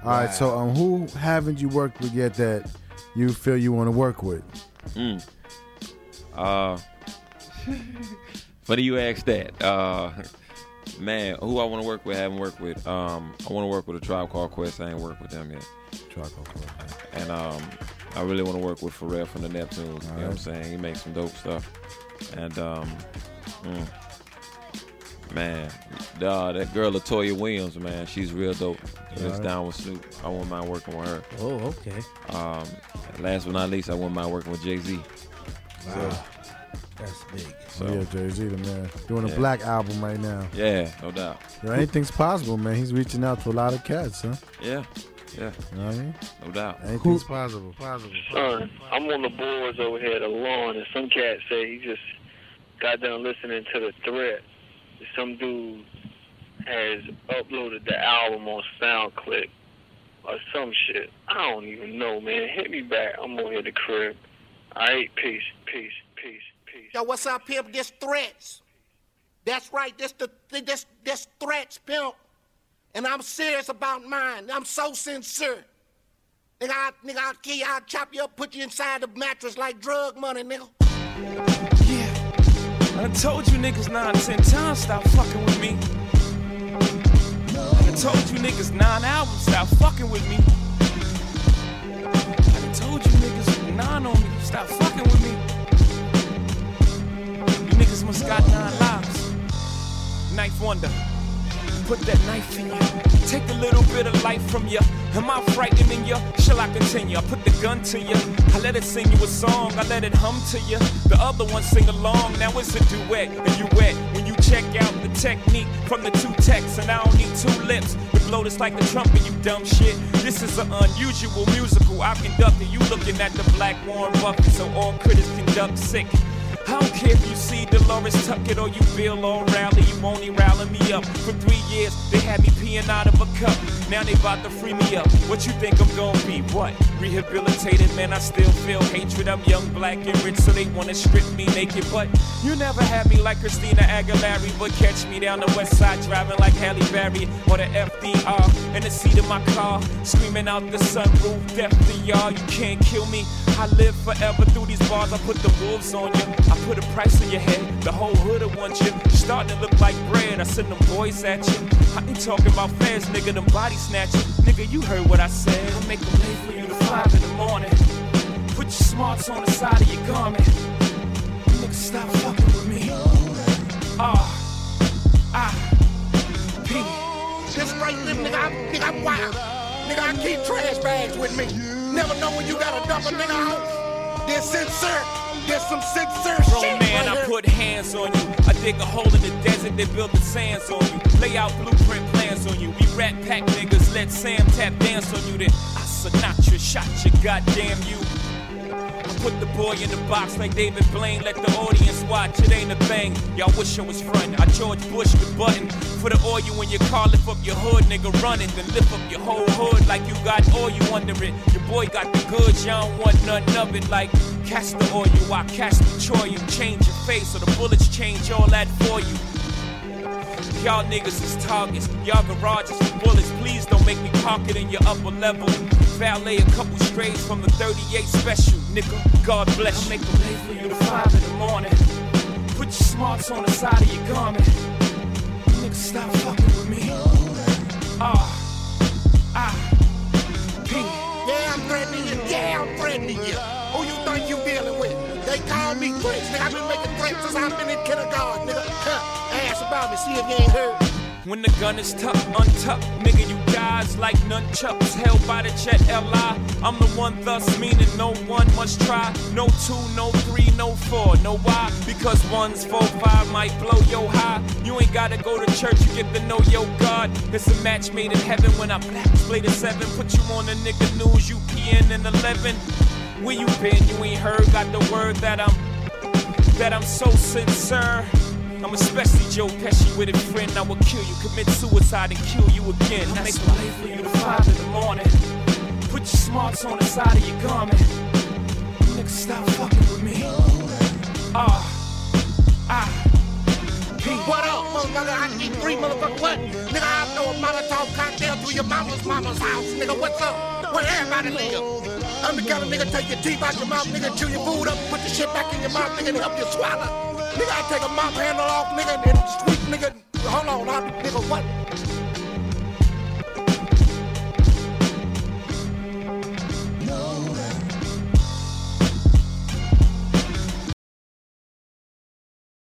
All right, so who haven't you worked with yet that you feel you want to work with? Funny you asked that. Man, who I want to work with, haven't worked with. I want to work with a Tribe Called Quest. I ain't worked with them yet. Tribe Called Quest. And I really want to work with Pharrell from the Neptunes. You know what I'm saying? He makes some dope stuff. And man, that girl Latoya Williams, man, she's real dope. Just down with Snoop. I wouldn't mind working with her. Oh, okay. Last but not least, I wouldn't mind working with Jay-Z. Wow. So, that's big. So yeah, Jay-Z, the man, doing a Black album right now. Yeah, no doubt. Yo, anything's possible, man. He's reaching out to a lot of cats, huh? Yeah. You know what I mean? No doubt. Anything's possible. Son, I'm on the boards over here at the lawn, and some cat say he just got done listening to the threat. Some dude has uploaded the album on SoundClick or some shit. I don't even know, man. Hit me back. I'm over here at the crib. All right, peace. Yo, what's up, pimp? This Threats. That's right. This Threats, pimp. And I'm serious about mine. I'm so sincere. Nigga, I'll kill you. I'll chop you up, put you inside the mattress like drug money, nigga. Yeah. I done told you niggas 9 or 10 times stop fucking with me. I done told you niggas 9 albums stop fucking with me. I done told you niggas 9 on me stop fucking with me. You niggas must got 9 lives. Knife Wonder. Put that knife in you. Take a little bit of life from you. Am I frightening you? Shall I continue? I put the gun to you. I let it sing you a song. I let it hum to you. The other one sing along. Now it's a duet. And you wet when you check out the technique from the 2 texts. And I don't need 2 lips to blow this like the trumpet, you dumb shit. This is an unusual musical I've conducted. You looking at the Black Warren Buffett, so all critics conduct sick. I don't care if you see Dolores Tuckett or you Bill O'Reilly, you only rallying me up. For 3 years, they had me peeing out of a cup. Now they about to free me up. What you think I'm gonna be? What? Rehabilitated, man, I still feel hatred. I'm young, black, and rich, so they wanna strip me naked. But you never had me like Christina Aguilera, but catch me down the west side driving like Halle Berry or the FDR in the seat of my car, screaming out the sunroof, death to y'all, you can't kill me. I live forever through these bars, I put the wolves on you. I put a price on your head, the whole hood will want you. You starting to look like bread, I send them boys at you. I ain't talking about fans, nigga, them body snatching. Nigga, you heard what I said. I'll make them late for you to 5 in the morning. Put your smarts on the side of your garment. Nigga, stop fucking with me. P. This right there, nigga, I'm wild. Nigga, I keep trash bags with me. Never know when you gotta dump a nigga out. There's sincere. There's some sincere Bro, shit. Man, right I here. put hands on you. I dig a hole in the desert, they build the sands on you. Lay out blueprint plans on you. We rat pack niggas, let Sam tap dance on you. Then I Sinatra shot you, goddamn you. I put the boy in the box like David Blaine. Let the audience watch, it ain't a thing. Y'all wish I was frontin'. I George Bush the button. For the oil in your car, lift up your hood, nigga, run it. Then lift up your whole hood like you got oil under it. Your boy got the goods, y'all don't want nothing of it. Like castor oil, I cast the you. Change your face or the bullets change all that for you. Y'all niggas is targets, y'all garages for bullets. Please don't make me park it in your upper level. Valet a couple strays from the 38 special, nigga. God bless you. I'll make them late for you to 5 in the morning. Put your smarts on the side of your garment. Nigga, stop fucking with me. P. Yeah, I'm threatening you. Yeah, I'm threatening you. Who you think you dealing with? They call me threats, nigga. I've been making threats since I've been in kindergarten, nigga. Ask about me, see if you ain't heard. When the gun is tucked, untucked, nigga, you guys like nunchucks held by the jet L.I. I'm the one, thus meaning no one must try. No 2, no 3, no 4, no why? Because 1's 4, 5 might blow your high. You ain't gotta go to church, you get to know your God. It's a match made in heaven when I black split a 7. Put you on the nigga news, UPN and 11. Where you been? You ain't heard, got the word that I'm so sincere. I'm especially Joe Pesci with a friend. I will kill you, commit suicide and kill you again. I'll make them late for you to 5 in the morning. Put your smarts on the side of your garment. Nigga, stop fucking with me. P. What up, motherfucker? I eat 3 motherfucker what? Nigga, I throw a Molotov cocktail through your mama's house. Nigga, what's up? Where everybody live? I'm the kind of nigga take your teeth out your mouth, nigga, chew your food up, put the shit back in your mouth, nigga, and help you swallow. Nigga, I take a mouth handle off, nigga, and sweep, nigga. Hold on, nigga, what?